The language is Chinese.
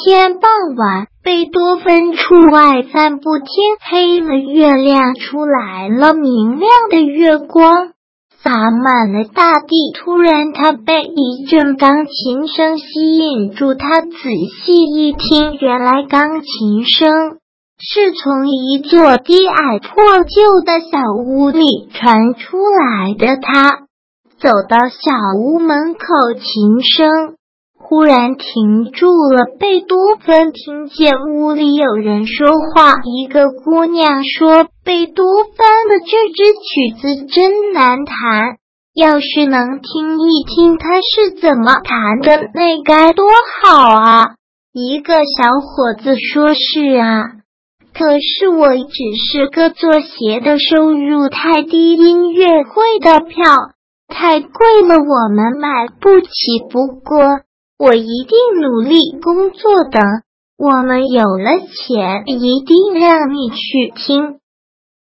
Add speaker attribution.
Speaker 1: 天傍晚，贝多芬出外散步，天黑了，月亮出来了，明亮的月光洒满了大地。突然他被一阵钢琴声吸引住，他仔细一听，原来钢琴声是从一座低矮破旧的小屋里传出来的。他走到小屋门口，琴声忽然停住了。贝多芬听见屋里有人说话，一个姑娘说，贝多芬的这支曲子真难弹，要是能听一听他是怎么弹的，那该多好啊。一个小伙子说，是啊，可是我只是个做鞋的，收入太低，音乐会的票太贵了，我们买不起。不过我一定努力工作的，我们有了钱，一定让你去听。